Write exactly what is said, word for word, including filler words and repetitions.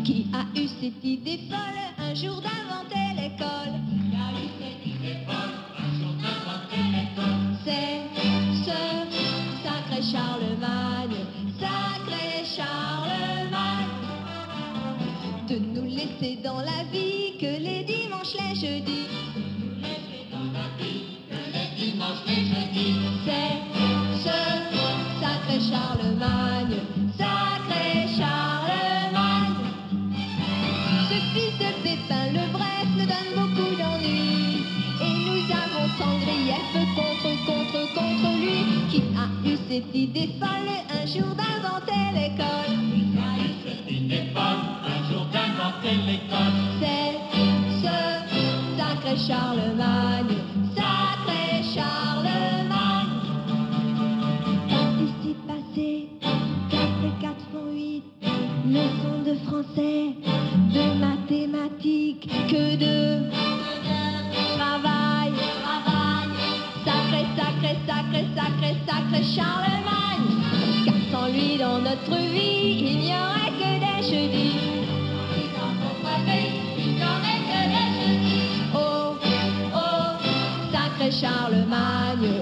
Qui a eu cette idée folle un jour d'inventer l'école? Qui a eu cette idée folle un jour d'inventer l'école? C'est ce sacré Charlemagne, sacré Charlemagne, de nous laisser dans la vie que les dimanches, les jeudis. Nous laisser dans la vie que les dimanches, les jeudis. C'est ce sacré Charlemagne, sacré Charlemagne. Ce fils de Pépin le Bref nous donne beaucoup d'ennuis, et nous avons tant grief contre, contre, contre lui. Qui a eu cette idée folle un jour d'inventer l'école? Qui a eu cette idée folle un jour d'inventer l'école? C'est ce sacré Charlemagne, sacré Charlemagne. Participe quatre et quatre font huit, leçons de français, de mathématiques, que de travail, travail. Sacré, sacré, sacré, sacré, sacré Charlemagne, car sans lui dans notre vie, il n'y aurait que des jeudis. Dans notre vie, il n'y aurait que des jeudis. Oh, oh, sacré Charlemagne,